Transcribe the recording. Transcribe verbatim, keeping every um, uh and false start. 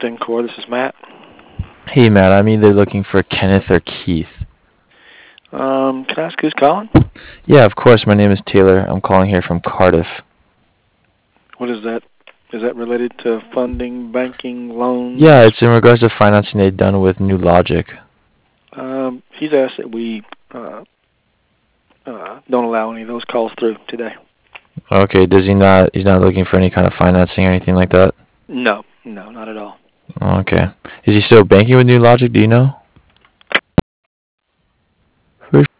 Core. This is Matt. Hey Matt, I'm either looking for Kenneth or Keith. Um, can I ask who's calling? Yeah, of course. My name is Taylor. I'm calling here from Cardiff. What is that? Is that related to funding, banking, loans? Yeah, it's in regards to financing they've done with New Logic. Um, he's asked that we uh, uh, don't allow any of those calls through today. Okay, does he not? He's not looking for any kind of financing or anything like that. No, no, not at all. Okay. Is he still banking with New Logic? Do you know? For